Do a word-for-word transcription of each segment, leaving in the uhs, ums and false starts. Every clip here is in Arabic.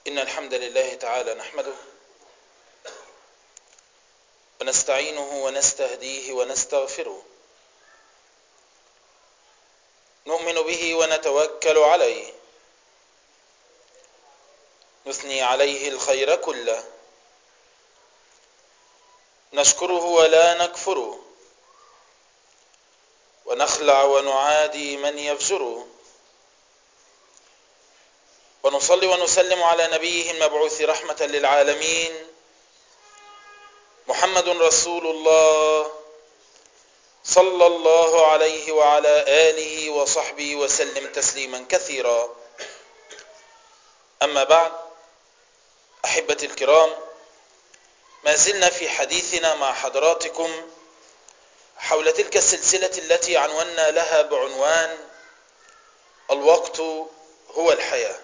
إن الحمد لله تعالى نحمده ونستعينه ونستهديه ونستغفره، نؤمن به ونتوكل عليه، نثني عليه الخير كله، نشكره ولا نكفره، ونخلع ونعادي من يفجره، ونصلي ونسلم على نبيه المبعوث رحمة للعالمين محمد رسول الله صلى الله عليه وعلى آله وصحبه وسلم تسليما كثيرا. أما بعد، أحبتي الكرام، ما زلنا في حديثنا مع حضراتكم حول تلك السلسلة التي عنونا لها بعنوان الوقت هو الحياة،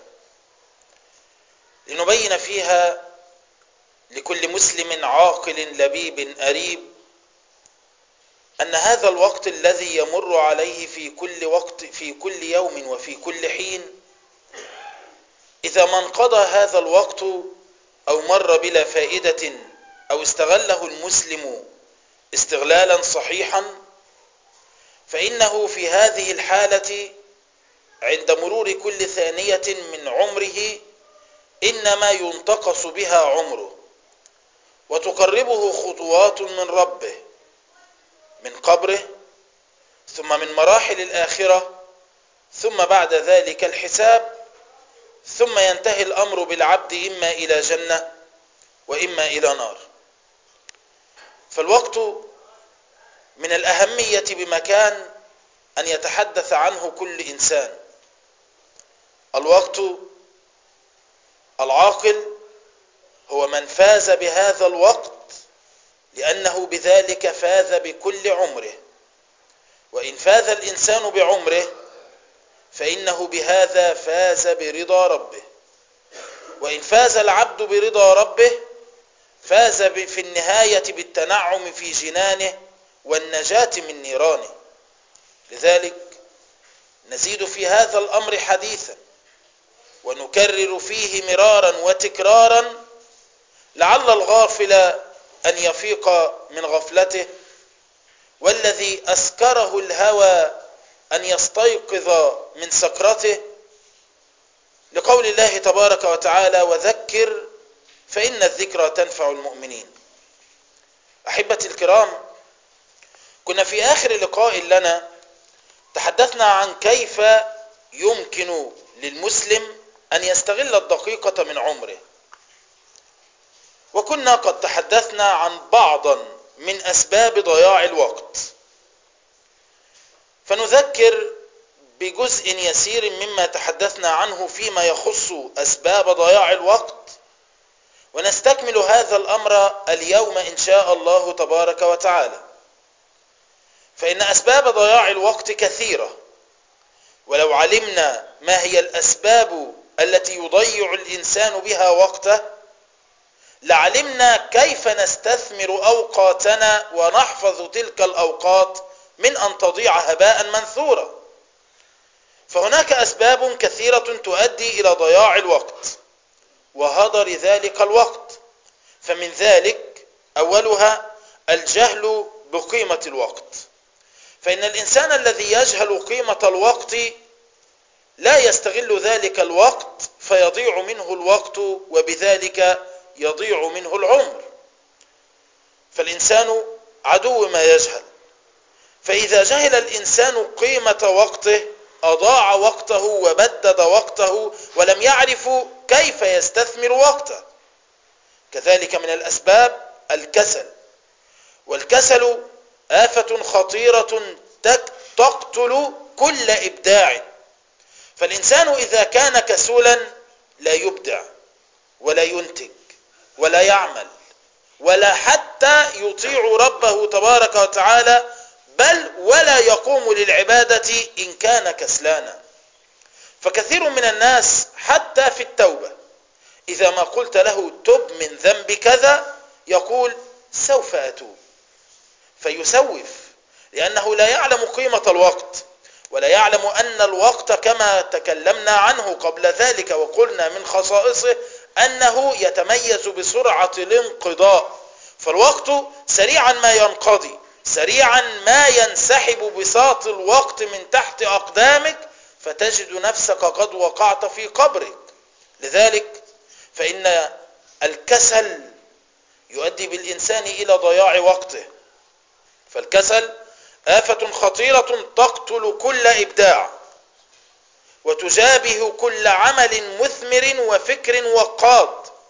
لنبين فيها لكل مسلم عاقل لبيب أريب أن هذا الوقت الذي يمر عليه في كل وقت في كل يوم وفي كل حين، إذا ما انقضى هذا الوقت أو مر بلا فائدة أو استغله المسلم استغلالا صحيحا، فإنه في هذه الحالة عند مرور كل ثانية من عمره إنما ينتقص بها عمره، وتقربه خطوات من ربه، من قبره، ثم من مراحل الآخرة، ثم بعد ذلك الحساب، ثم ينتهي الأمر بالعبد إما إلى جنة وإما إلى نار. فالوقت من الأهمية بمكان أن يتحدث عنه كل إنسان. الوقت، العاقل هو من فاز بهذا الوقت لأنه بذلك فاز بكل عمره، وإن فاز الإنسان بعمره فإنه بهذا فاز برضا ربه، وإن فاز العبد برضا ربه فاز في النهاية بالتنعم في جنانه والنجاة من نيرانه. لذلك نزيد في هذا الأمر حديثا ونكرر فيه مرارا وتكرارا، لعل الغافل أن يفيق من غفلته، والذي أسكره الهوى أن يستيقظ من سكرته، لقول الله تبارك وتعالى: وذكر فإن الذكرى تنفع المؤمنين. أحبتي الكرام، كنا في آخر لقاء لنا تحدثنا عن كيف يمكن للمسلم أن يستغل الدقيقة من عمره، وكنا قد تحدثنا عن بعضا من أسباب ضياع الوقت، فنذكر بجزء يسير مما تحدثنا عنه فيما يخص أسباب ضياع الوقت، ونستكمل هذا الأمر اليوم إن شاء الله تبارك وتعالى. فإن أسباب ضياع الوقت كثيرة، ولو علمنا ما هي الأسباب التي يضيع الإنسان بها وقته لعلمنا كيف نستثمر أوقاتنا ونحفظ تلك الأوقات من أن تضيع هباء منثورا. فهناك أسباب كثيرة تؤدي إلى ضياع الوقت وهدر ذلك الوقت، فمن ذلك أولها الجهل بقيمة الوقت. فإن الإنسان الذي يجهل قيمة الوقت لا يستغل ذلك الوقت فيضيع منه الوقت، وبذلك يضيع منه العمر. فالإنسان عدو ما يجهل، فإذا جهل الإنسان قيمة وقته أضاع وقته وبدد وقته ولم يعرف كيف يستثمر وقته. كذلك من الأسباب الكسل، والكسل آفة خطيرة تقتل كل إبداع. فالإنسان إذا كان كسولا لا يبدع ولا ينتج ولا يعمل ولا حتى يطيع ربه تبارك وتعالى، بل ولا يقوم للعبادة إن كان كسلانا. فكثير من الناس حتى في التوبة إذا ما قلت له تب من ذنب كذا يقول سوف أتوب، فيسوف، لأنه لا يعلم قيمة الوقت، ولا يعلم أن الوقت كما تكلمنا عنه قبل ذلك وقلنا من خصائصه أنه يتميز بسرعة الانقضاء، فالوقت سريعا ما ينقضي، سريعا ما ينسحب بساط الوقت من تحت أقدامك، فتجد نفسك قد وقعت في قبرك. لذلك فإن الكسل يؤدي بالإنسان إلى ضياع وقته، فالكسل آفة خطيرة تقتل كل إبداع وتجابه كل عمل مثمر وفكر وقاد،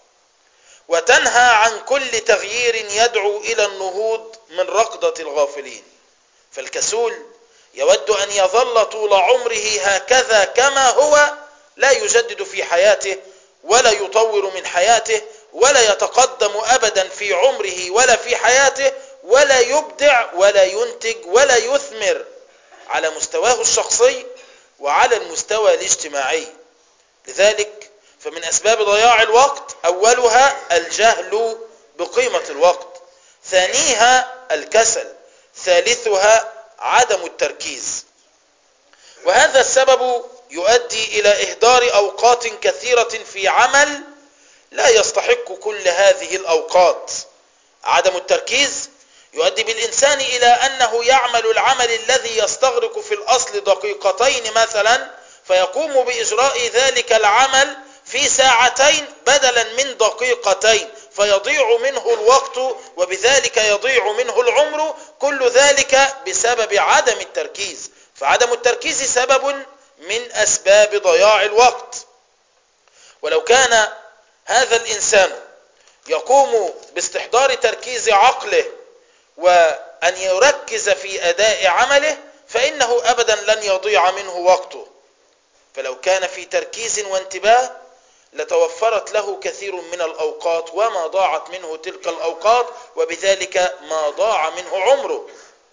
وتنهى عن كل تغيير يدعو إلى النهوض من ركضة الغافلين. فالكسول يود أن يظل طول عمره هكذا كما هو، لا يجدد في حياته ولا يطور من حياته ولا يتقدم أبدا في عمره ولا في حياته، ولا يبدع ولا ينتج ولا يثمر على مستواه الشخصي وعلى المستوى الاجتماعي. لذلك فمن أسباب ضياع الوقت أولها الجهل بقيمة الوقت، ثانيها الكسل، ثالثها عدم التركيز. وهذا السبب يؤدي إلى إهدار أوقات كثيرة في عمل لا يستحق كل هذه الأوقات. عدم التركيز يؤدي بالإنسان إلى أنه يعمل العمل الذي يستغرق في الأصل دقيقتين مثلا، فيقوم بإجراء ذلك العمل في ساعتين بدلا من دقيقتين، فيضيع منه الوقت وبذلك يضيع منه العمر، كل ذلك بسبب عدم التركيز. فعدم التركيز سبب من أسباب ضياع الوقت. ولو كان هذا الإنسان يقوم باستحضار تركيز عقله وأن يركز في أداء عمله، فإنه أبدا لن يضيع منه وقته. فلو كان في تركيز وانتباه لتوفرت له كثير من الأوقات وما ضاعت منه تلك الأوقات، وبذلك ما ضاع منه عمره.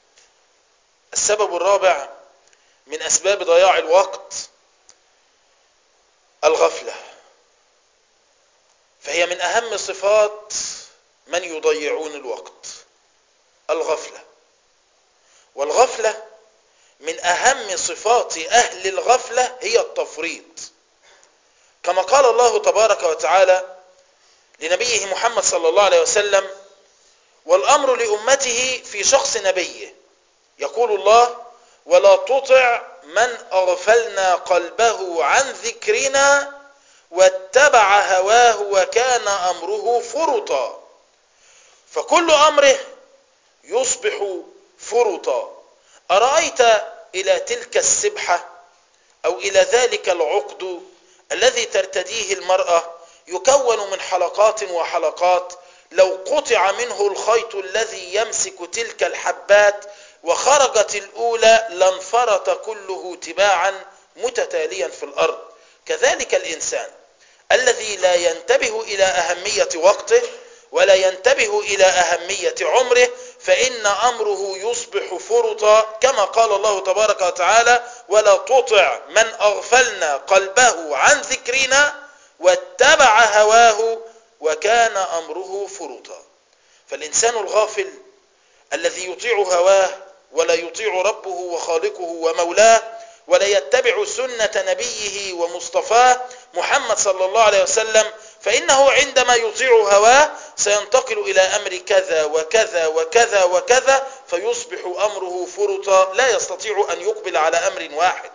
السبب الرابع من أسباب ضياع الوقت الغفلة، فهي من أهم صفات من يضيعون الوقت، الغفلة. والغفلة من أهم صفات أهل الغفلة هي التفريط، كما قال الله تبارك وتعالى لنبيه محمد صلى الله عليه وسلم: والأمر لأمته في شخص نبيه، يقول الله: ولا تطع من أغفلنا قلبه عن ذكرنا واتبع هواه وكان أمره فرطا. فكل أمره يصبح فرطا. أرأيت إلى تلك السبحة أو إلى ذلك العقد الذي ترتديه المرأة، يكون من حلقات وحلقات، لو قطع منه الخيط الذي يمسك تلك الحبات وخرجت الأولى لانفرط كله تباعا متتاليا في الأرض. كذلك الإنسان الذي لا ينتبه إلى أهمية وقته ولا ينتبه إلى أهمية عمره، فإن أمره يصبح فرطا، كما قال الله تبارك وتعالى: ولا تطع من أغفلنا قلبه عن ذكرنا واتبع هواه وكان أمره فرطا. فالإنسان الغافل الذي يطيع هواه ولا يطيع ربه وخالقه ومولاه ولا يتبع سنة نبيه ومصطفاه محمد صلى الله عليه وسلم، فإنه عندما يطيع هواه سينتقل إلى أمر كذا وكذا وكذا وكذا، فيصبح أمره فرطا، لا يستطيع أن يقبل على أمر واحد.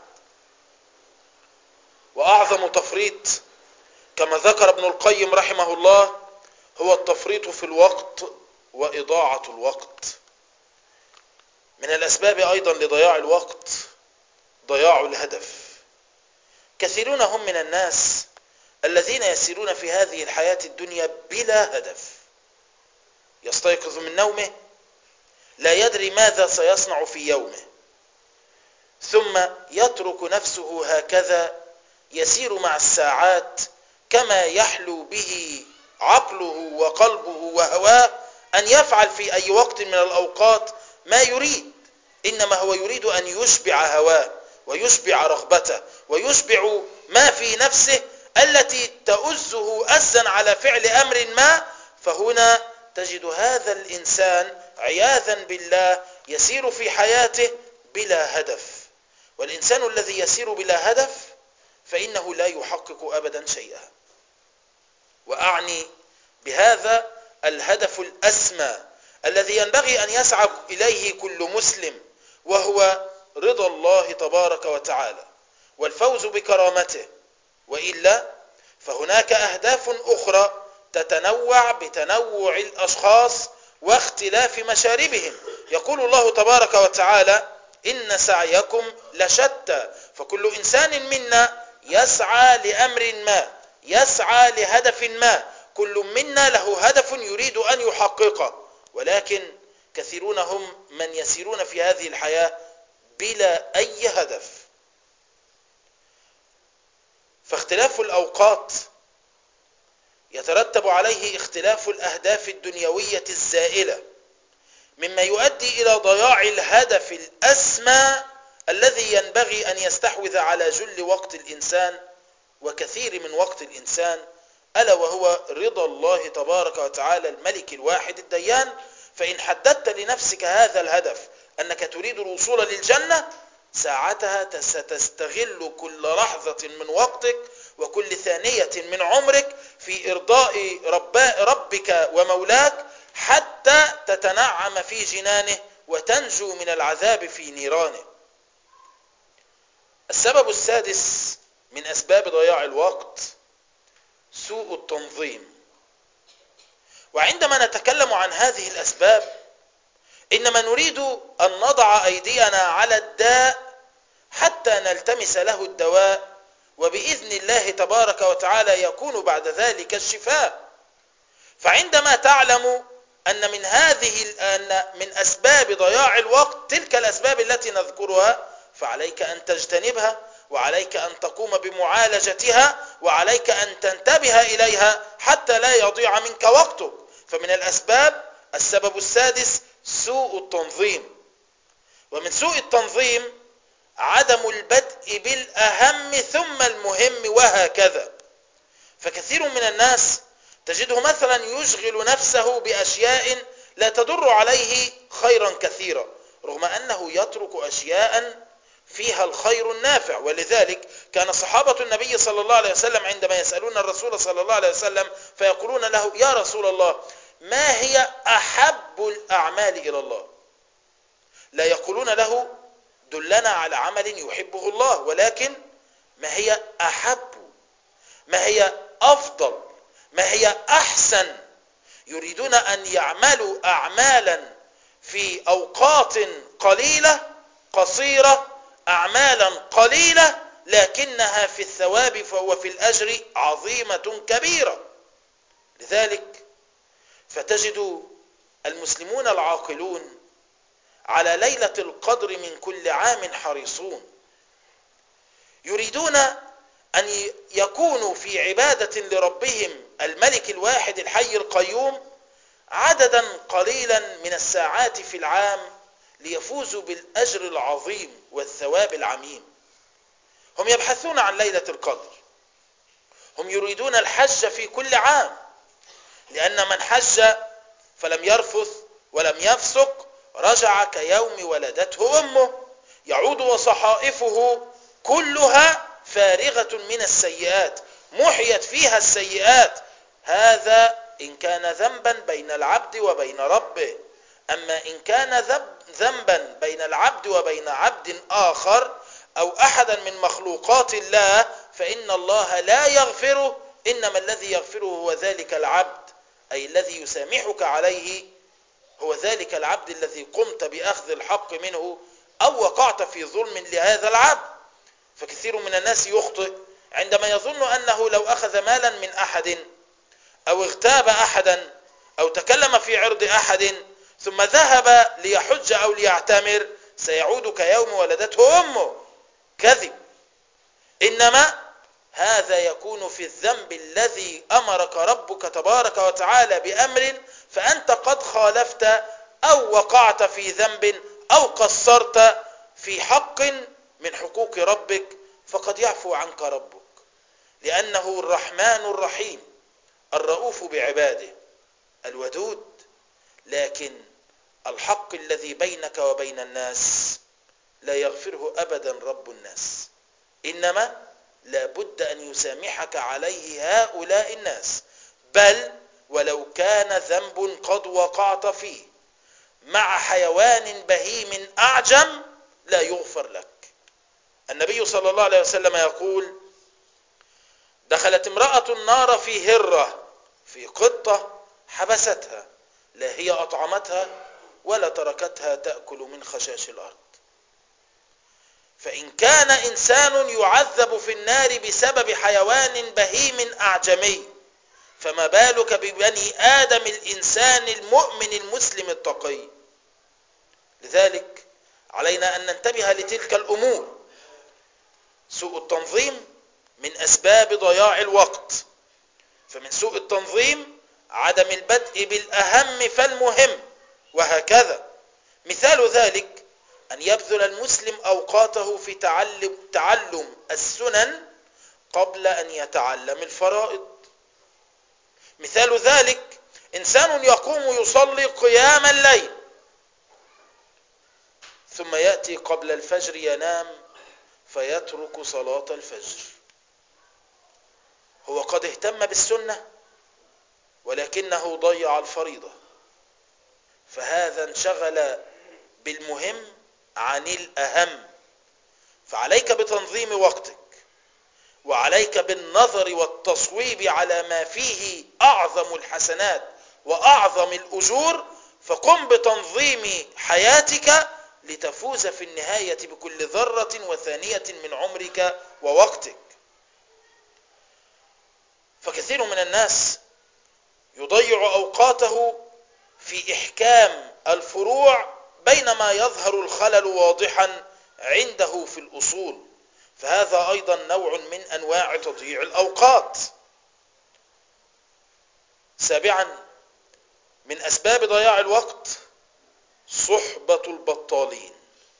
وأعظم تفريط كما ذكر ابن القيم رحمه الله هو التفريط في الوقت وإضاعة الوقت. من الأسباب أيضا لضياع الوقت ضياع الهدف. كثيرون هم من الناس الذين يسيرون في هذه الحياة الدنيا بلا هدف، يستيقظ من نومه لا يدري ماذا سيصنع في يومه، ثم يترك نفسه هكذا يسير مع الساعات كما يحلو به عقله وقلبه وهواه أن يفعل في أي وقت من الأوقات ما يريد، إنما هو يريد أن يشبع هواه ويشبع رغبته ويشبع ما في نفسه التي تؤزه أزا على فعل أمر ما. فهنا تجد هذا الإنسان عياذا بالله يسير في حياته بلا هدف. والإنسان الذي يسير بلا هدف فإنه لا يحقق أبدا شيئا. وأعني بهذا الهدف الأسمى الذي ينبغي أن يسعى إليه كل مسلم، وهو رضا الله تبارك وتعالى والفوز بكرامته، وإلا فهناك أهداف أخرى تتنوع بتنوع الأشخاص واختلاف مشاربهم. يقول الله تبارك وتعالى: إن سعيكم لشتى، فكل إنسان منا يسعى لأمر ما، يسعى لهدف ما، كل منا له هدف يريد أن يحققه، ولكن كثيرون هم من يسيرون في هذه الحياة بلا أي هدف. فاختلاف الأوقات يترتب عليه اختلاف الأهداف الدنيوية الزائلة، مما يؤدي إلى ضياع الهدف الأسمى الذي ينبغي أن يستحوذ على جل وقت الإنسان وكثير من وقت الإنسان، ألا وهو رضا الله تبارك وتعالى الملك الواحد الديان. فإن حددت لنفسك هذا الهدف أنك تريد الوصول للجنة، ساعتها ستستغل كل لحظة من وقتك وكل ثانية من عمرك في إرضاء ربك ومولاك حتى تتنعم في جنانه وتنجو من العذاب في نيرانه. السبب السادس من أسباب ضياع الوقت سوء التنظيم. وعندما نتكلم عن هذه الأسباب إنما نريد أن نضع أيدينا على الداء حتى نلتمس له الدواء، وبإذن الله تبارك وتعالى يكون بعد ذلك الشفاء. فعندما تعلم أن من هذه أن من أسباب ضياع الوقت تلك الأسباب التي نذكرها، فعليك أن تجتنبها، وعليك أن تقوم بمعالجتها، وعليك أن تنتبه إليها حتى لا يضيع منك وقتك. فمن الأسباب السبب السادس سوء التنظيم. ومن سوء التنظيم عدم البدء بالأهم ثم المهم، وهكذا. فكثير من الناس تجده مثلا يشغل نفسه بأشياء لا تدر عليه خيرا كثيرا، رغم أنه يترك أشياء فيها الخير النافع. ولذلك كان صحابة النبي صلى الله عليه وسلم عندما يسألون الرسول صلى الله عليه وسلم فيقولون له: يا رسول الله، ما هي أحب الأعمال إلى الله؟ لا يقولون له: دلنا على عمل يحبه الله، ولكن ما هي أحب، ما هي أفضل، ما هي أحسن. يريدون أن يعملوا أعمالا في أوقات قليلة قصيرة، أعمالا قليلة لكنها في الثواب وفي الأجر عظيمة كبيرة. لذلك فتجد المسلمون العاقلون على ليلة القدر من كل عام حريصون، يريدون أن يكونوا في عبادة لربهم الملك الواحد الحي القيوم عددا قليلا من الساعات في العام ليفوزوا بالأجر العظيم والثواب العميم. هم يبحثون عن ليلة القدر، هم يريدون الحج في كل عام، لأن من حج فلم يرفث ولم يفسق رجع كيوم ولدته أمه، يعود وصحائفه كلها فارغة من السيئات، محيت فيها السيئات. هذا إن كان ذنبا بين العبد وبين ربه. أما إن كان ذنبا بين العبد وبين عبد آخر أو أحدا من مخلوقات الله فإن الله لا يغفره، إنما الذي يغفره هو ذلك العبد، أي الذي يسامحك عليه هو ذلك العبد الذي قمت بأخذ الحق منه أو وقعت في ظلم لهذا العبد. فكثير من الناس يخطئ عندما يظن أنه لو أخذ مالا من أحد أو اغتاب أحدا أو تكلم في عرض أحد ثم ذهب ليحج أو ليعتمر سيعود كيوم ولدته أمه. كذب. إنما هذا يكون في الذنب الذي أمرك ربك تبارك وتعالى بأمر فأنت قد خالفت أو وقعت في ذنب أو قصرت في حق من حقوق ربك، فقد يعفو عنك ربك، لأنه الرحمن الرحيم الرؤوف بعباده الودود. لكن الحق الذي بينك وبين الناس لا يغفره أبدا رب الناس، إنما لا بد أن يسامحك عليه هؤلاء الناس. بل ولو كان ذنب قد وقعت فيه مع حيوان بهيم أعجم لا يغفر لك. النبي صلى الله عليه وسلم يقول: دخلت امرأة النار في هرة، في قطة حبستها، لا هي أطعمتها ولا تركتها تأكل من خشاش الأرض. فإن كان إنسان يعذب في النار بسبب حيوان بهيم أعجمي، فما بالك ببني آدم الإنسان المؤمن المسلم التقي؟ لذلك علينا أن ننتبه لتلك الأمور. سوء التنظيم من أسباب ضياع الوقت، فمن سوء التنظيم عدم البدء بالأهم فالمهم، وهكذا. مثال ذلك أن يبذل المسلم أوقاته في تعلم, تعلم السنن قبل أن يتعلم الفرائض. مثال ذلك إنسان يقوم يصلي قيام الليل ثم يأتي قبل الفجر ينام فيترك صلاة الفجر. هو قد اهتم بالسنة ولكنه ضيع الفريضة، فهذا انشغل بالمهم عن الأهم. فعليك بتنظيم وقتك، وعليك بالنظر والتصويب على ما فيه أعظم الحسنات وأعظم الأجور، فقم بتنظيم حياتك لتفوز في النهاية بكل ذرة وثانية من عمرك ووقتك. فكثير من الناس يضيع أوقاته في إحكام الفروع بينما يظهر الخلل واضحا عنده في الأصول، فهذا أيضا نوع من أنواع تضييع الأوقات. سابعا من أسباب ضياع الوقت صحبة البطالين.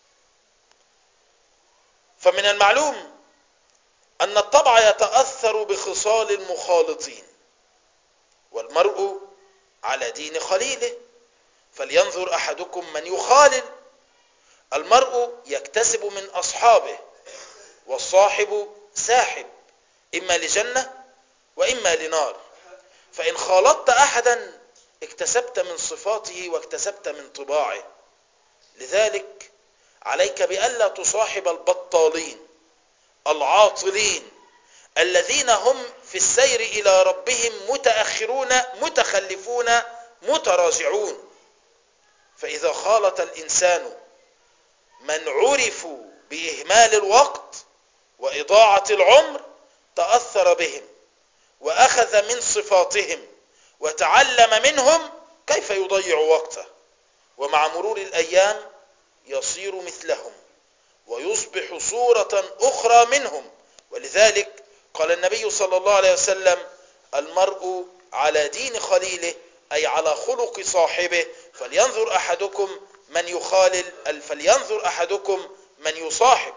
فمن المعلوم أن الطبع يتأثر بخصال المخالطين، والمرء على دين خليله، فلينظر أحدكم من يخالل. المرء يكتسب من أصحابه، والصاحب ساحب، إما لجنة وإما لنار. فإن خالطت أحدا اكتسبت من صفاته واكتسبت من طباعه. لذلك عليك بألا تصاحب البطالين العاطلين الذين هم في السير إلى ربهم متأخرون متخلفون متراجعون. فإذا خالط الإنسان من عرفوا بإهمال الوقت وإضاعة العمر تأثر بهم وأخذ من صفاتهم وتعلم منهم كيف يضيع وقته، ومع مرور الأيام يصير مثلهم ويصبح صورة أخرى منهم. ولذلك قال النبي صلى الله عليه وسلم: المرء على دين خليله، أي على خلق صاحبه، فلينظر أحدكم من يخالل فلينظر أحدكم من يصاحب.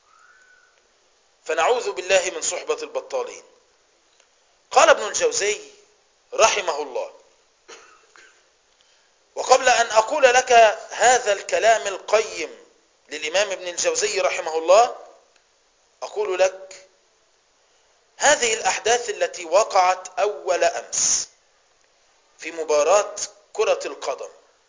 فنعوذ بالله من صحبة البطالين. قال ابن الجوزي رحمه الله: وقبل أن أقول لك هذا الكلام القيم للإمام ابن الجوزي رحمه الله، أقول لك هذه الأحداث التي وقعت أول أمس في مباراة كرة القدم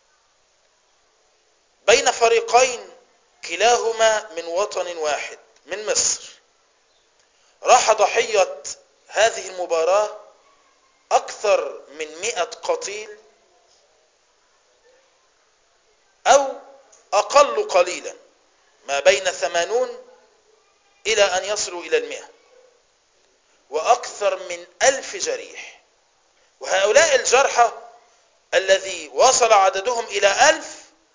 بين فريقين كلاهما من وطن واحد من مصر، راح ضحية هذه المباراة أكثر من مئة قتيل أو أقل قليلا، ما بين ثمانون إلى أن يصلوا إلى المئة، وأكثر من ألف جريح. وهؤلاء الجرحى الذي وصل عددهم إلى ألف،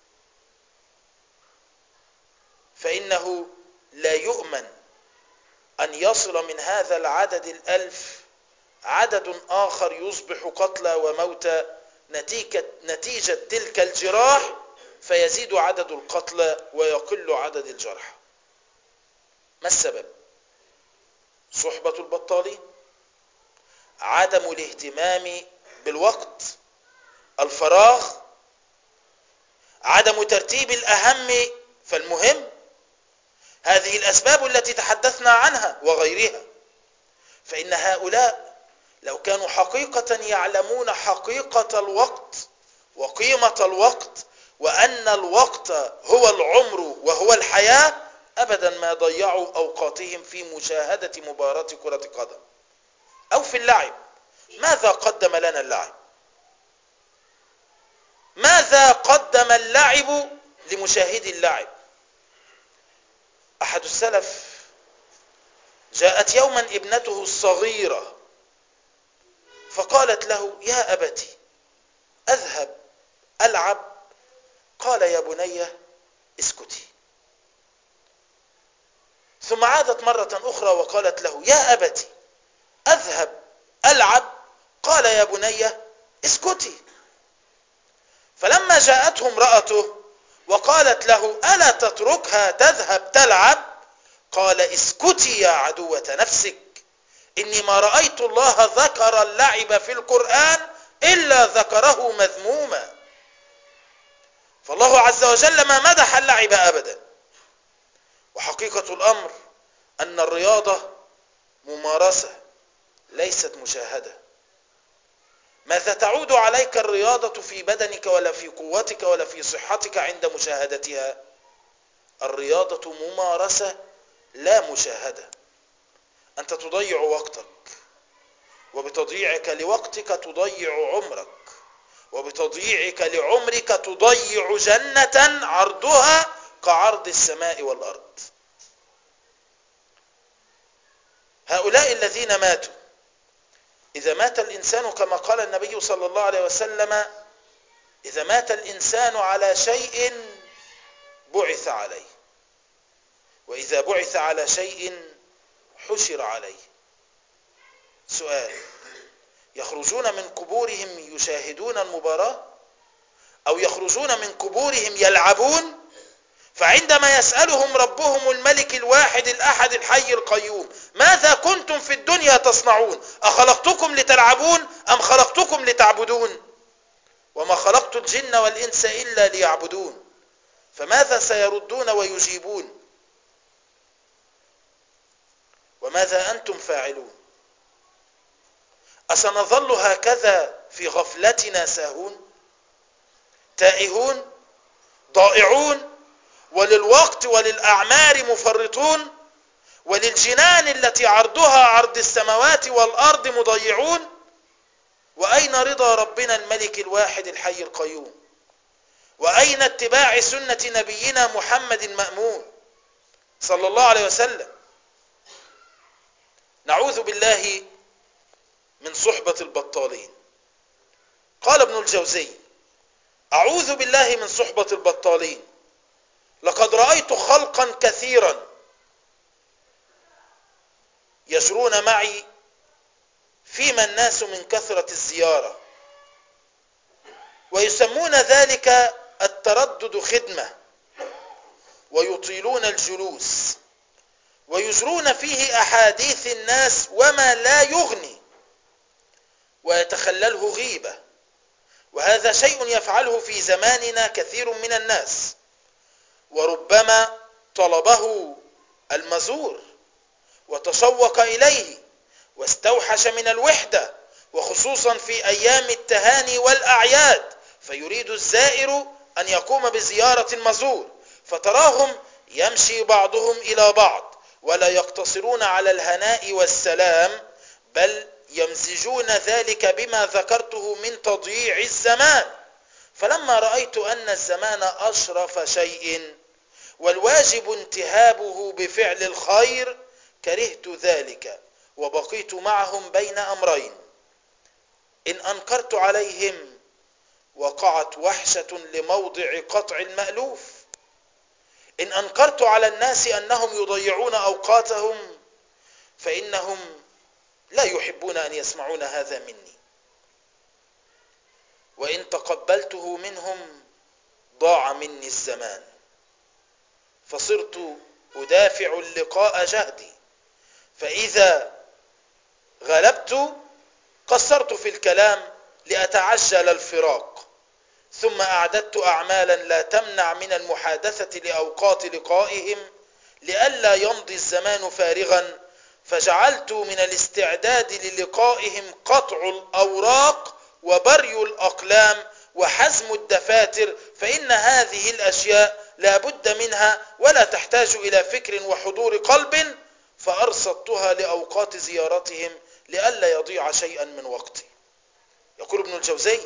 فإنه لا يؤمن أن يصل من هذا العدد الألف عدد آخر يصبح قتلى وموتى نتيجة, نتيجة تلك الجراح، فيزيد عدد القتلى ويقل عدد الجرحى. ما السبب؟ صحبة البطالين، عدم الاهتمام بالوقت، الفراغ، عدم ترتيب الأهم فالمهم. هذه الأسباب التي تحدثنا عنها وغيرها. فإن هؤلاء لو كانوا حقيقة يعلمون حقيقة الوقت وقيمة الوقت وأن الوقت هو العمر وهو الحياة، أبدا ما ضيعوا أوقاتهم في مشاهدة مباراة كرة قدم أو في اللعب. ماذا قدم لنا اللعب؟ ماذا قدم اللعب لمشاهدي اللعب؟ أحد السلف جاءت يوما ابنته الصغيرة فقالت له: يا أبتي أذهب ألعب؟ قال: يا بني اسكتي. ثم عادت مرة أخرى وقالت له: يا أبتي أذهب ألعب؟ قال: يا بني اسكتي. فلما جاءته امرأته وقالت له: ألا تتركها تذهب تلعب؟ قال: اسكتي يا عدوة نفسك، إني ما رأيت الله ذكر اللعب في القرآن إلا ذكره مذموما. فالله عز وجل ما مدح اللعب أبدا. وحقيقة الأمر أن الرياضة ممارسة ليست مشاهدة. ماذا تعود عليك الرياضة في بدنك ولا في قوتك ولا في صحتك عند مشاهدتها؟ الرياضة ممارسة لا مشاهدة. أنت تضيع وقتك، وبتضييعك لوقتك تضيع عمرك، وبتضييعك لعمرك تضيع جنة عرضها كعرض السماء والأرض. هؤلاء الذين ماتوا، إذا مات الإنسان كما قال النبي صلى الله عليه وسلم: إذا مات الإنسان على شيء بعث عليه، وإذا بعث على شيء حشر عليه. سؤال: يخرجون من قبورهم يشاهدون المباراة أو يخرجون من قبورهم يلعبون؟ فعندما يسألهم ربهم الملك الواحد الأحد الحي القيوم: ماذا كنتم في الدنيا تصنعون؟ أخلقتكم لتلعبون أم خلقتكم لتعبدون؟ وما خلقت الجن والإنس إلا ليعبدون. فماذا سيردون ويجيبون؟ وماذا أنتم فاعلون؟ أسنظل هكذا في غفلتنا ساهون تائهون ضائعون، وللوقت وللأعمار مفرطون، وللجنان التي عرضها عرض السماوات والأرض مضيعون؟ وأين رضا ربنا الملك الواحد الحي القيوم؟ وأين اتباع سنة نبينا محمد المأمون صلى الله عليه وسلم؟ نعوذ بالله من صحبة البطالين. قال ابن الجوزي: أعوذ بالله من صحبة البطالين، لقد رأيت خلقا كثيرا يجرون معي فيما الناس من كثرة الزيارة، ويسمون ذلك التردد خدمة، ويطيلون الجلوس ويجرون فيه أحاديث الناس وما لا يغني، ويتخلله غيبة. وهذا شيء يفعله في زماننا كثير من الناس، وربما طلبه المزور وتشوق إليه واستوحش من الوحدة، وخصوصا في أيام التهاني والأعياد، فيريد الزائر أن يقوم بزيارة المزور، فتراهم يمشي بعضهم إلى بعض ولا يقتصرون على الهناء والسلام، بل يمزجون ذلك بما ذكرته من تضييع الزمان. فلما رأيت أن الزمان أشرف شيء والواجب انتهابه بفعل الخير كرهت ذلك، وبقيت معهم بين أمرين: إن أنكرت عليهم وقعت وحشة لموضع قطع المألوف، إن أنكرت على الناس أنهم يضيعون أوقاتهم فإنهم لا يحبون أن يسمعون هذا مني، وإن تقبلته منهم ضاع مني الزمان، فصرت أدافع اللقاء جهدي، فإذا غلبت قصرت في الكلام لأتعجل الفراق، ثم أعددت أعمالا لا تمنع من المحادثة لأوقات لقائهم لئلا يمضي الزمان فارغا فجعلت من الاستعداد للقائهم قطع الأوراق وبري الأقلام وحزم الدفاتر، فإن هذه الأشياء لا بد منها ولا تحتاج إلى فكر وحضور قلب، فأرصدتها لأوقات زيارتهم لئلا يضيع شيئا من وقتي. يقول ابن الجوزي: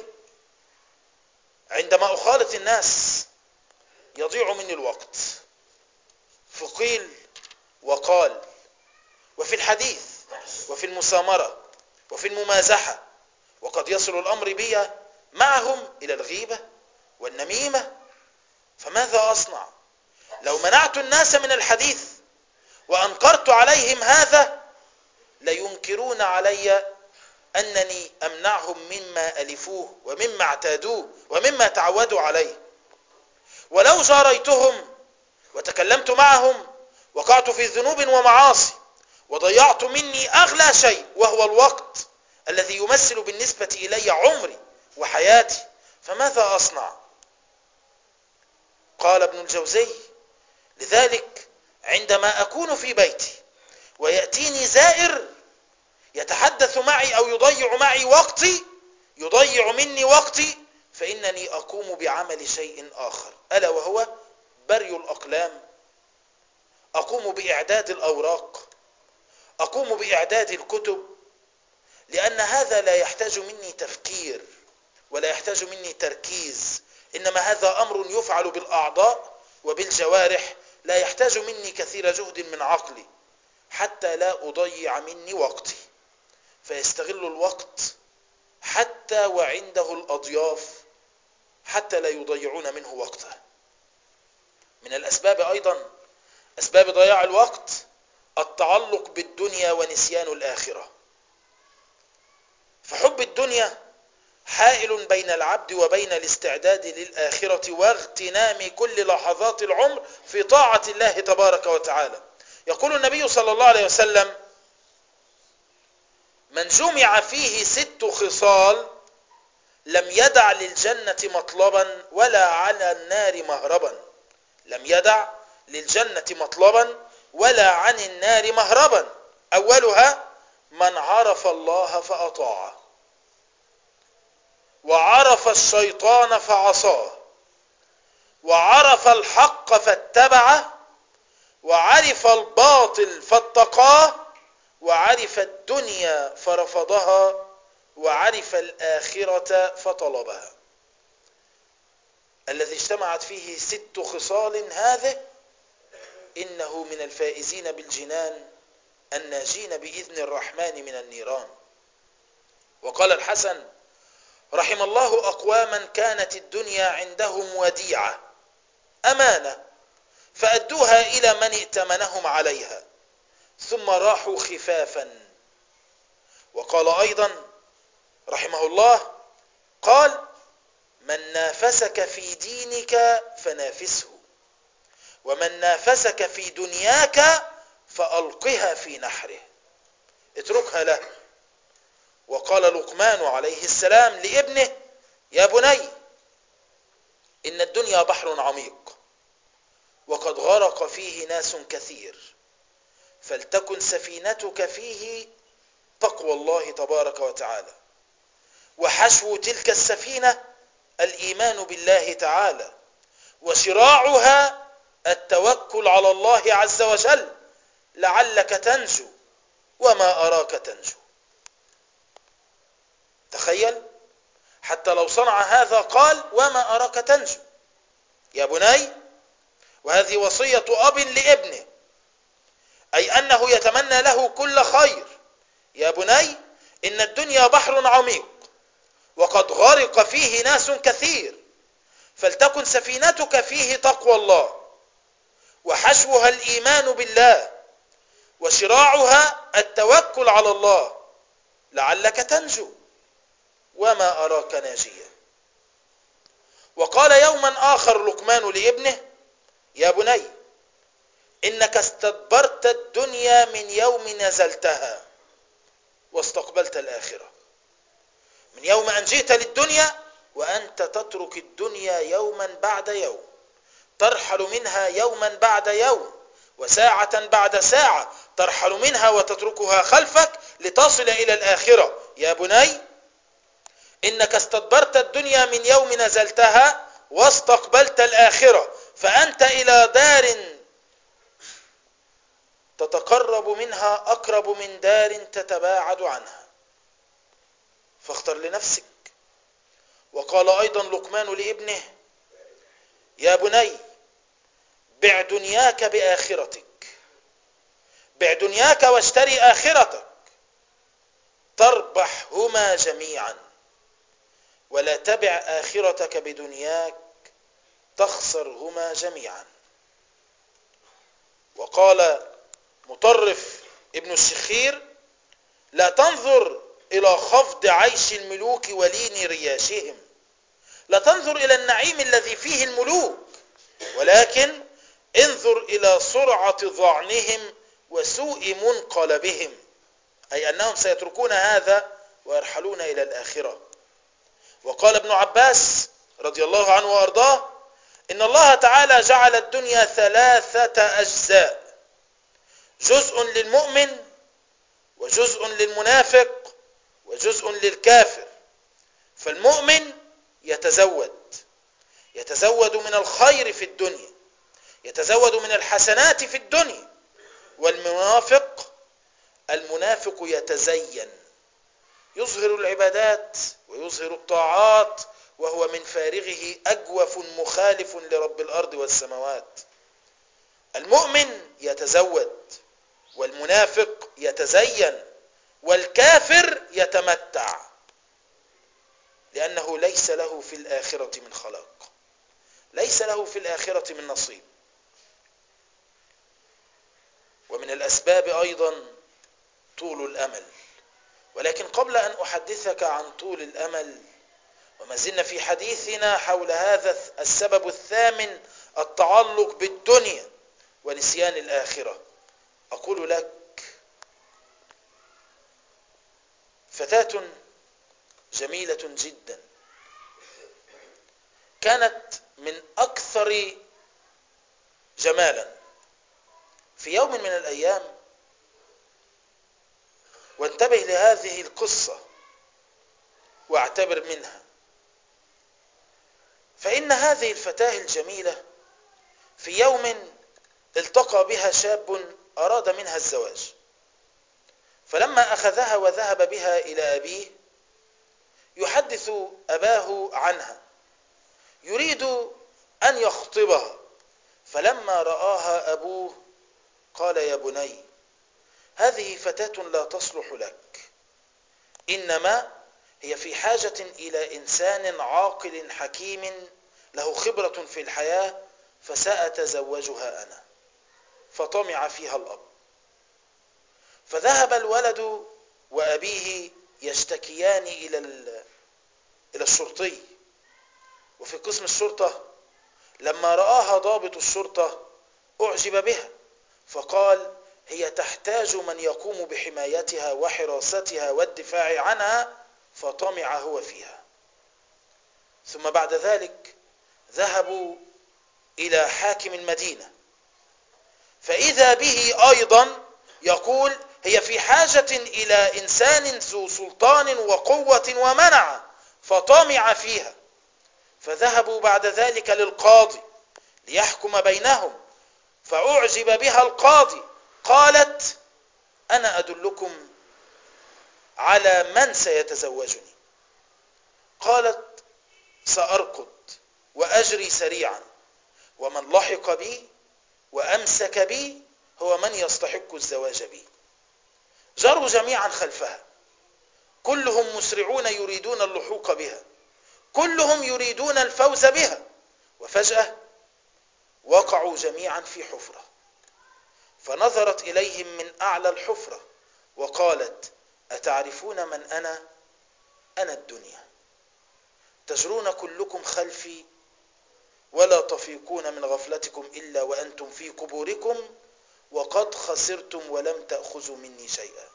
عندما أخالط الناس يضيع مني الوقت، فقيل وقال، وفي الحديث وفي المسامرة وفي الممازحة، وقد يصل الأمر بي معهم إلى الغيبة والنميمة، فماذا أصنع؟ لو منعت الناس من الحديث وأنكرت عليهم هذا لينكرون علي أنني أمنعهم مما ألفوه ومما اعتادوه ومما تعودوا عليه. ولو جاريتهم وتكلمت معهم وقعت في ذنوب ومعاصي وضيعت مني أغلى شيء وهو الوقت الذي يمثل بالنسبة إلي عمري وحياتي، فماذا أصنع؟ قال ابن الجوزي: لذلك عندما أكون في بيتي ويأتيني زائر يتحدث معي أو يضيع معي وقتي، يضيع مني وقتي، فإنني أقوم بعمل شيء آخر، ألا وهو بري الأقلام، أقوم بإعداد الأوراق، أقوم بإعداد الكتب، لأن هذا لا يحتاج مني تفكير ولا يحتاج مني تركيز، إنما هذا أمر يفعل بالأعضاء وبالجوارح، لا يحتاج مني كثير جهد من عقلي، حتى لا أضيع مني وقتي. فيستغل الوقت حتى وعنده الأضياف حتى لا يضيعون منه وقته. من الأسباب أيضا، أسباب ضياع الوقت، التعلق بالدنيا ونسيان الآخرة. فحب الدنيا حائل بين العبد وبين الاستعداد للآخرة واغتنام كل لحظات العمر في طاعة الله تبارك وتعالى. يقول النبي صلى الله عليه وسلم: من جمع فيه ست خصال لم يدع للجنة مطلبا ولا على النار مهربا. لم يدع للجنة مطلبا ولا عن النار مهربا. أولها: من عرف الله فأطاعه، وعرف الشيطان فعصاه، وعرف الحق فاتبعه، وعرف الباطل فاتقاه، وعرف الدنيا فرفضها، وعرف الآخرة فطلبها. الذي اجتمعت فيه ست خصال هذه إنه من الفائزين بالجنان الناجين بإذن الرحمن من النيران. وقال الحسن رحم الله أقواما كانت الدنيا عندهم وديعة أمانة فأدوها إلى من ائتمنهم عليها ثم راحوا خفافا. وقال أيضا رحمه الله قال: من نافسك في دينك فنافسه، ومن نافسك في دنياك فألقها في نحره، اتركها له. وقال لقمان عليه السلام لابنه: يا بني إن الدنيا بحر عميق وقد غرق فيه ناس كثير، فلتكن سفينتك فيه تقوى الله تبارك وتعالى، وحشو تلك السفينة الإيمان بالله تعالى، وشراعها التوكل على الله عز وجل لعلك تنجو وما أراك تنجو. تخيل، حتى لو صنع هذا قال: وما أراك تنجو يا بني. وهذه وصية أب لابنه، أي أنه يتمنى له كل خير. يا بني إن الدنيا بحر عميق وقد غرق فيه ناس كثير، فلتكن سفينتك فيه تقوى الله، وحشوها الإيمان بالله، وشراعها التوكل على الله لعلك تنجو وما أراك ناجيا. وقال يوما آخر لقمان لابنه: يا بني إنك استدبرت الدنيا من يوم نزلتها واستقبلت الآخرة. من يوم أن جئت للدنيا وأنت تترك الدنيا يوما بعد يوم، ترحل منها يوما بعد يوم، وساعة بعد ساعة، ترحل منها وتتركها خلفك لتصل إلى الآخرة. يا بني إنك استدبرت الدنيا من يوم نزلتها واستقبلت الآخرة، فأنت إلى دار تتقرب منها أقرب من دار تتباعد عنها، فاختر لنفسك. وقال أيضا لقمان لابنه: يا بني بع دنياك بآخرتك، بع دنياك واشتري آخرتك، تربحهما جميعا، ولا تبع آخرتك بدنياك تخسرهما جميعا. وقال مطرف ابن الشخير: لا تنظر إلى خفض عيش الملوك ولين رياشهم، لا تنظر إلى النعيم الذي فيه الملوك، ولكن انظر إلى سرعة ظعنهم وسوء منقلبهم، أي أنهم سيتركون هذا ويرحلون إلى الآخرة. وقال ابن عباس رضي الله عنه وأرضاه: إن الله تعالى جعل الدنيا ثلاثة أجزاء، جزء للمؤمن وجزء للمنافق وجزء للكافر. فالمؤمن يتزود يتزود من الخير في الدنيا، يتزود من الحسنات في الدنيا. والمنافق المنافق يتزين، يظهر العبادات ويظهر الطاعات وهو من فارغه أجوف مخالف لرب الأرض والسماوات. المؤمن يتزود، والمنافق يتزين، والكافر يتمتع، لأنه ليس له في الآخرة من خلاق، ليس له في الآخرة من نصيب. ومن الأسباب أيضا طول الأمل. ولكن قبل أن أحدثك عن طول الأمل، وما زلنا في حديثنا حول هذا السبب الثامن، التعلق بالدنيا ونسيان الآخرة، أقول لك: فتاة جميلة جدا كانت من أكثر جمالا، في يوم من الأيام، وانتبه لهذه القصة واعتبر منها، فإن هذه الفتاة الجميلة في يوم التقى بها شاب أراد منها الزواج، فلما أخذها وذهب بها إلى أبيه يحدث أباه عنها، يريد أن يخطبها. فلما رآها أبوه قال: يا بني، هذه فتاة لا تصلح لك، إنما هي في حاجة إلى إنسان عاقل حكيم له خبرة في الحياة، فسأتزوجها أنا. فطمع فيها الأب، فذهب الولد وأبيه يشتكيان إلى إلى الشرطي. وفي قسم الشرطة لما رآها ضابط الشرطة أعجب بها، فقال: هي تحتاج من يقوم بحمايتها وحراستها والدفاع عنها، فطمع هو فيها. ثم بعد ذلك ذهبوا إلى حاكم المدينة، فإذا به أيضا يقول: هي في حاجة إلى إنسان ذو سلطان وقوة ومنع، فطمع فيها. فذهبوا بعد ذلك للقاضي ليحكم بينهم، فأعجب بها القاضي. قالت: أنا أدلكم على من سيتزوجني. قالت: سأركض وأجري سريعا، ومن لحق بي وأمسك بي هو من يستحق الزواج بي. جروا جميعا خلفها، كلهم مسرعون يريدون اللحوق بها، كلهم يريدون الفوز بها. وفجأة وقعوا جميعا في حفرة، فنظرت إليهم من أعلى الحفرة وقالت: أتعرفون من أنا؟ أنا الدنيا، تجرون كلكم خلفي ولا تفيقون من غفلتكم إلا وأنتم في قبوركم، وقد خسرتم ولم تأخذوا مني شيئا.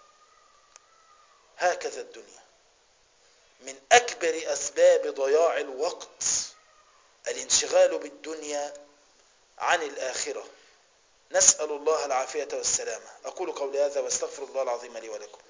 هكذا الدنيا من أكبر أسباب ضياع الوقت الانشغال بالدنيا عن الآخرة. نسأل الله العافية والسلامة. أقول قولي هذا واستغفر الله العظيم لي ولكم.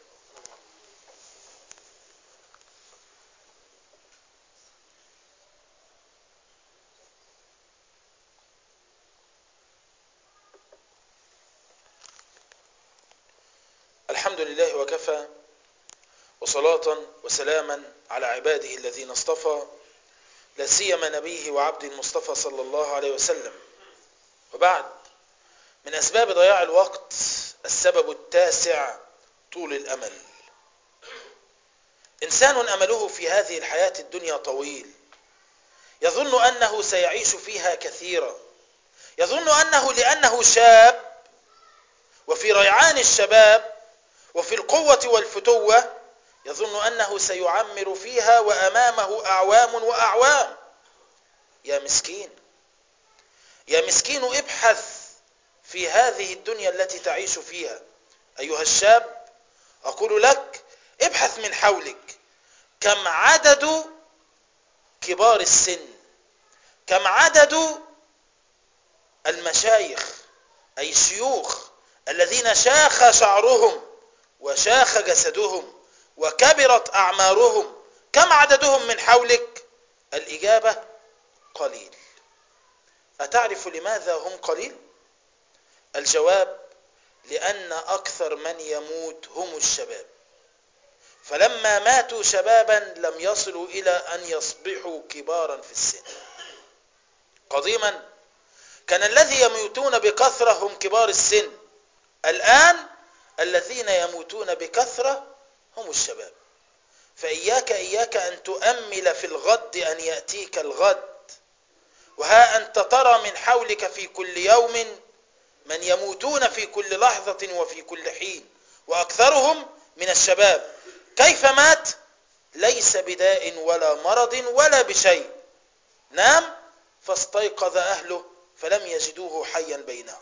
الحمد لله وكفى، وصلاة وسلاما على عباده الذين اصطفى، لا سيما نبيه وعبد المصطفى صلى الله عليه وسلم. وبعد، من أسباب ضياع الوقت السبب التاسع طول الأمل. إنسان أمله في هذه الحياة الدنيا طويل، يظن أنه سيعيش فيها كثيرا، يظن أنه لأنه شاب وفي ريعان الشباب وفي القوة والفتوة يظن أنه سيعمر فيها وأمامه أعوام وأعوام. يا مسكين، يا مسكين، ابحث في هذه الدنيا التي تعيش فيها. أيها الشاب، أقول لك ابحث من حولك، كم عدد كبار السن، كم عدد المشايخ أي الشيوخ الذين شاخ شعرهم وشاخ جسدهم وكبرت أعمارهم، كم عددهم من حولك؟ الإجابة قليل. أتعرف لماذا هم قليل؟ الجواب: لأن أكثر من يموت هم الشباب، فلما ماتوا شبابا لم يصلوا إلى أن يصبحوا كبارا في السن. قديما كان الذي يموتون بكثرة هم كبار السن، الآن الذين يموتون بكثرة هم الشباب. فإياك إياك أن تؤمل في الغد أن يأتيك الغد، وها أنت ترى من حولك في كل يوم من يموتون في كل لحظة وفي كل حين، وأكثرهم من الشباب. كيف مات؟ ليس بداء ولا مرض ولا بشيء، نام فاستيقظ أهله فلم يجدوه حيا بينهم.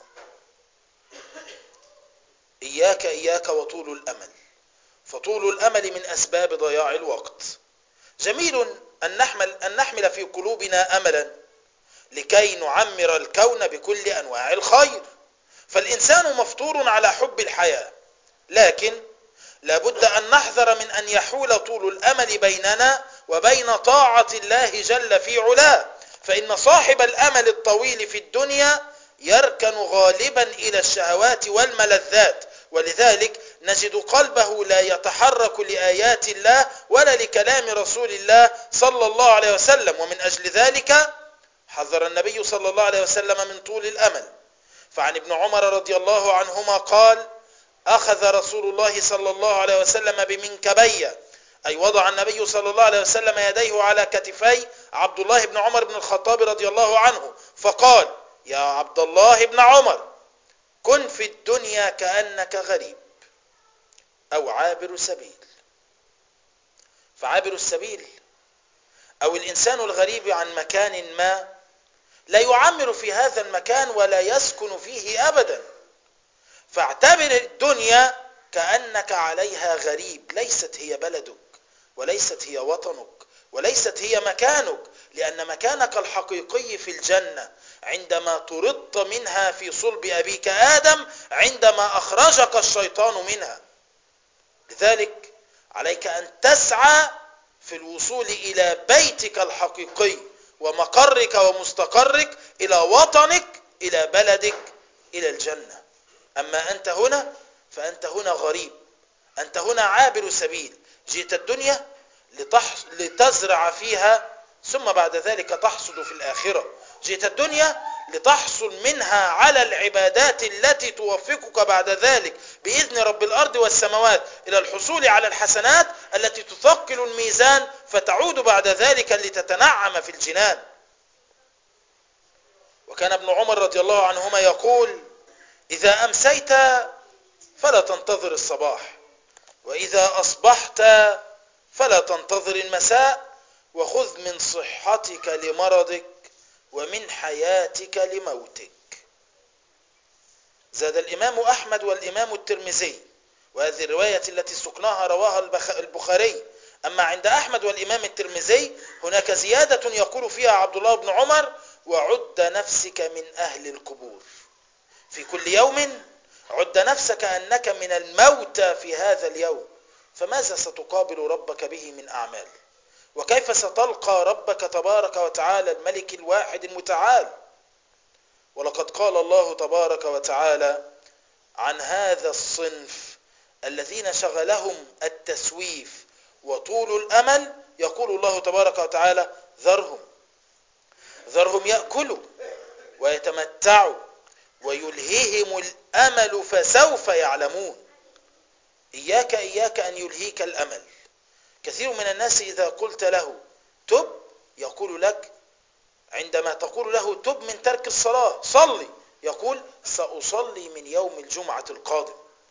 إياك إياك وطول الأمل، فطول الأمل من أسباب ضياع الوقت. جميل أن نحمل, أن نحمل في قلوبنا أملا لكي نعمر الكون بكل أنواع الخير، فالإنسان مفطور على حب الحياة، لكن لابد أن نحذر من أن يحول طول الأمل بيننا وبين طاعة الله جل في علاه، فإن صاحب الأمل الطويل في الدنيا يركن غالبا إلى الشهوات والملذات، ولذلك نجد قلبه لا يتحرك لآيات الله ولا لكلام رسول الله صلى الله عليه وسلم. ومن أجل ذلك حذر النبي صلى الله عليه وسلم من طول الأمل. فعن ابن عمر رضي الله عنهما قال: أخذ رسول الله صلى الله عليه وسلم بمنكبي، أي وضع النبي صلى الله عليه وسلم يديه على كتفي عبد الله بن عمر بن الخطاب رضي الله عنه، فقال: يا عبد الله بن عمر، كن في الدنيا كأنك غريب أو عابر سبيل. فعابر السبيل أو الإنسان الغريب عن مكان ما لا يعمر في هذا المكان ولا يسكن فيه أبدا، فاعتبر الدنيا كأنك عليها غريب، ليست هي بلدك وليست هي وطنك وليست هي مكانك، لأن مكانك الحقيقي في الجنة عندما طردت منها في صلب أبيك آدم، عندما أخرجك الشيطان منها. لذلك عليك أن تسعى في الوصول إلى بيتك الحقيقي ومقرك ومستقرك، إلى وطنك، إلى بلدك، إلى الجنة. أما أنت هنا فأنت هنا غريب، أنت هنا عابر سبيل، جئت الدنيا لتزرع فيها ثم بعد ذلك تحصد في الآخرة، جئت الدنيا لتحصل منها على العبادات التي توفقك بعد ذلك بإذن رب الأرض والسماوات إلى الحصول على الحسنات التي تثقل الميزان، فتعود بعد ذلك لتتنعم في الجنان. وكان ابن عمر رضي الله عنهما يقول: إذا أمسيت فلا تنتظر الصباح، وإذا أصبحت فلا تنتظر المساء، وخذ من صحتك لمرضك ومن حياتك لموتك. زاد الإمام أحمد والإمام الترمذي، وهذه الرواية التي سقناها رواها البخاري. أما عند أحمد والإمام الترمذي هناك زيادة يقول فيها عبد الله بن عمر: وعد نفسك من أهل القبور، في كل يوم عد نفسك أنك من الموتى في هذا اليوم، فماذا ستقابل ربك به من أعمال؟ وكيف ستلقى ربك تبارك وتعالى الملك الواحد المتعال؟ ولقد قال الله تبارك وتعالى عن هذا الصنف الذين شغلهم التسويف وطول الأمل، يقول الله تبارك وتعالى: ذرهم ذرهم يأكلوا ويتمتعوا ويلهيهم الأمل فسوف يعلمون. إياك إياك أن يلهيك الأمل. كثير من الناس إذا قلت له تب يقول لك، عندما تقول له تب من ترك الصلاة صلي، يقول سأصلي من يوم الجمعة القادم.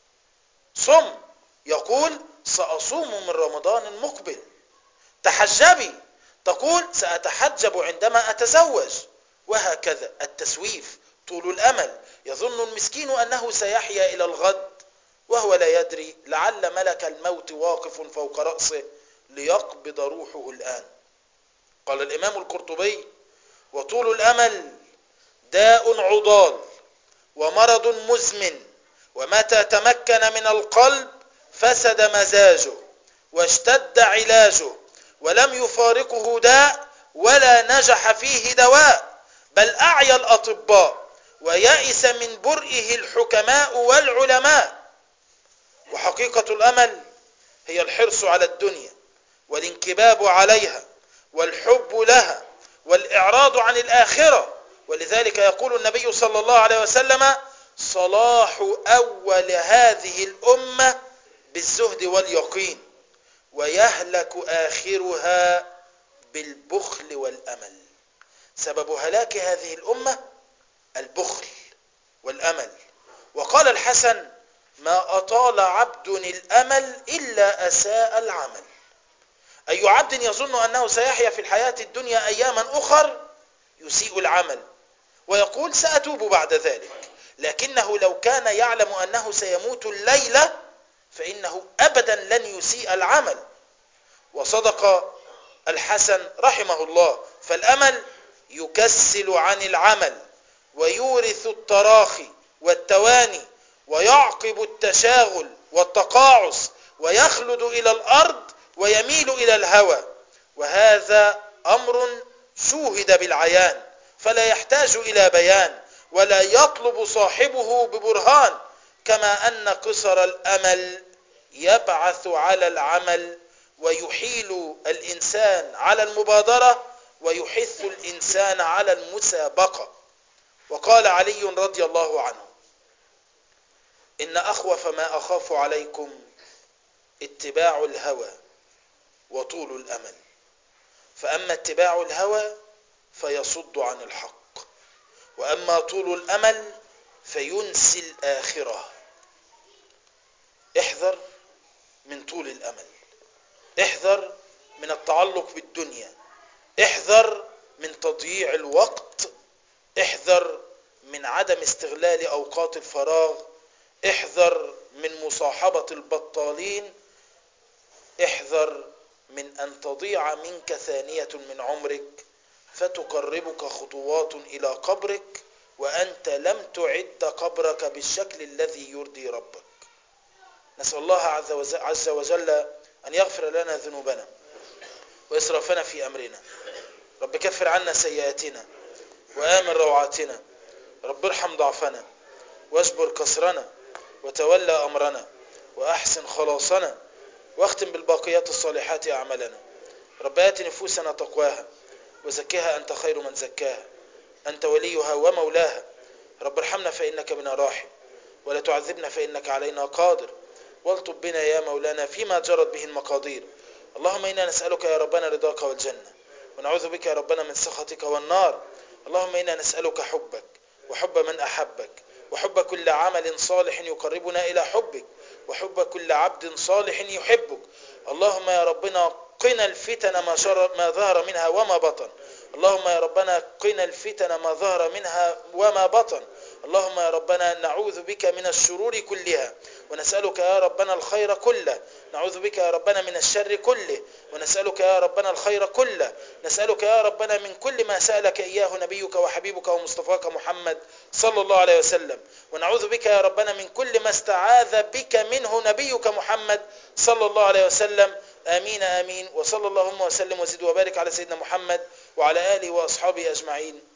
صم، يقول سأصوم من رمضان المقبل. تحجبي، تقول سأتحجب عندما أتزوج. وهكذا التسويف، طول الأمل. يظن المسكين أنه سيحيا إلى الغد وهو لا يدري لعل ملك الموت واقف فوق رأسه ليقبض روحه الآن. قال الإمام القرطبي: وطول الأمل داء عضال ومرض مزمن، ومتى تمكن من القلب فسد مزاجه واشتد علاجه، ولم يفارقه داء ولا نجح فيه دواء، بل أعيا الأطباء ويأس من برئه الحكماء والعلماء. وحقيقة الأمل هي الحرص على الدنيا والانكباب عليها والحب لها والإعراض عن الآخرة. ولذلك يقول النبي صلى الله عليه وسلم: صلاح أول هذه الأمة بالزهد واليقين، ويهلك آخرها بالبخل والأمل. سبب هلاك هذه الأمة البخل والأمل. وقال الحسن: ما أطال عبد الأمل إلا أساء العمل. أي عبد يظن أنه سيحيا في الحياة الدنيا أياما أخر يسيء العمل ويقول سأتوب بعد ذلك، لكنه لو كان يعلم أنه سيموت الليلة فإنه أبدا لن يسيء العمل. وصدق الحسن رحمه الله: فالأمل يكسل عن العمل ويورث التراخي والتواني ويعقب التشاغل والتقاعس ويخلد إلى الأرض ويميل إلى الهوى. وهذا أمر شوهد بالعيان فلا يحتاج إلى بيان ولا يطلب صاحبه ببرهان، كما أن قصر الأمل يبعث على العمل ويحيل الإنسان على المبادرة ويحث الإنسان على المسابقة. وقال علي رضي الله عنه: إن أخوف ما أخاف عليكم اتباع الهوى وطول الأمل، فأما اتباع الهوى فيصد عن الحق، وأما طول الأمل فينسي الآخرة. احذر من طول الأمل، احذر من التعلق بالدنيا، احذر من تضييع الوقت، احذر من عدم استغلال أوقات الفراغ، احذر من مصاحبة البطالين، احذر من أن تضيع منك ثانية من عمرك فتقربك خطوات إلى قبرك وأنت لم تعد قبرك بالشكل الذي يرضي ربك. نسأل الله عز وجل أن يغفر لنا ذنوبنا وإسرافنا في أمرنا. رب كفر عنا سيئاتنا وآمن روعاتنا. رب ارحم ضعفنا واجبر كسرنا وتولى أمرنا وأحسن خلاصنا واختم بالباقيات الصالحات أعمالنا. رب آت نفوسنا تقواها وزكها أنت خير من زكاها، أنت وليها ومولاها. رب ارحمنا فإنك بنا راحم، ولا تعذبنا فإنك علينا قادر، والطب بنا يا مولانا فيما جرت به المقادير. اللهم إنا نسألك يا ربنا رضاك والجنة، ونعوذ بك يا ربنا من سخطك والنار. اللهم إنا نسألك حبك وحب من أحبك، وحب كل عمل صالح يقربنا إلى حبك، وحب كل عبد صالح يحبك. اللهم يا ربنا قنا الفتن ما, ما ظهر منها وما بطن. اللهم يا ربنا قنا الفتن ما ظهر منها وما بطن. اللهم يا ربنا نعوذ بك من الشرور كلها ونسألك يا ربنا الخير كله. نعوذ بك يا ربنا من الشر كله، ونسألك يا ربنا الخير كله، نسألك يا ربنا من كل ما سألك إياه نبيك وحبيبك ومصطفاك محمد صلى الله عليه وسلم، ونعوذ بك يا ربنا من كل ما استعاذ بك منه نبيك محمد صلى الله عليه وسلم. آمين آمين. وصلى اللهم وسلم وزد وبارك على سيدنا محمد وعلى آله وأصحابه أجمعين.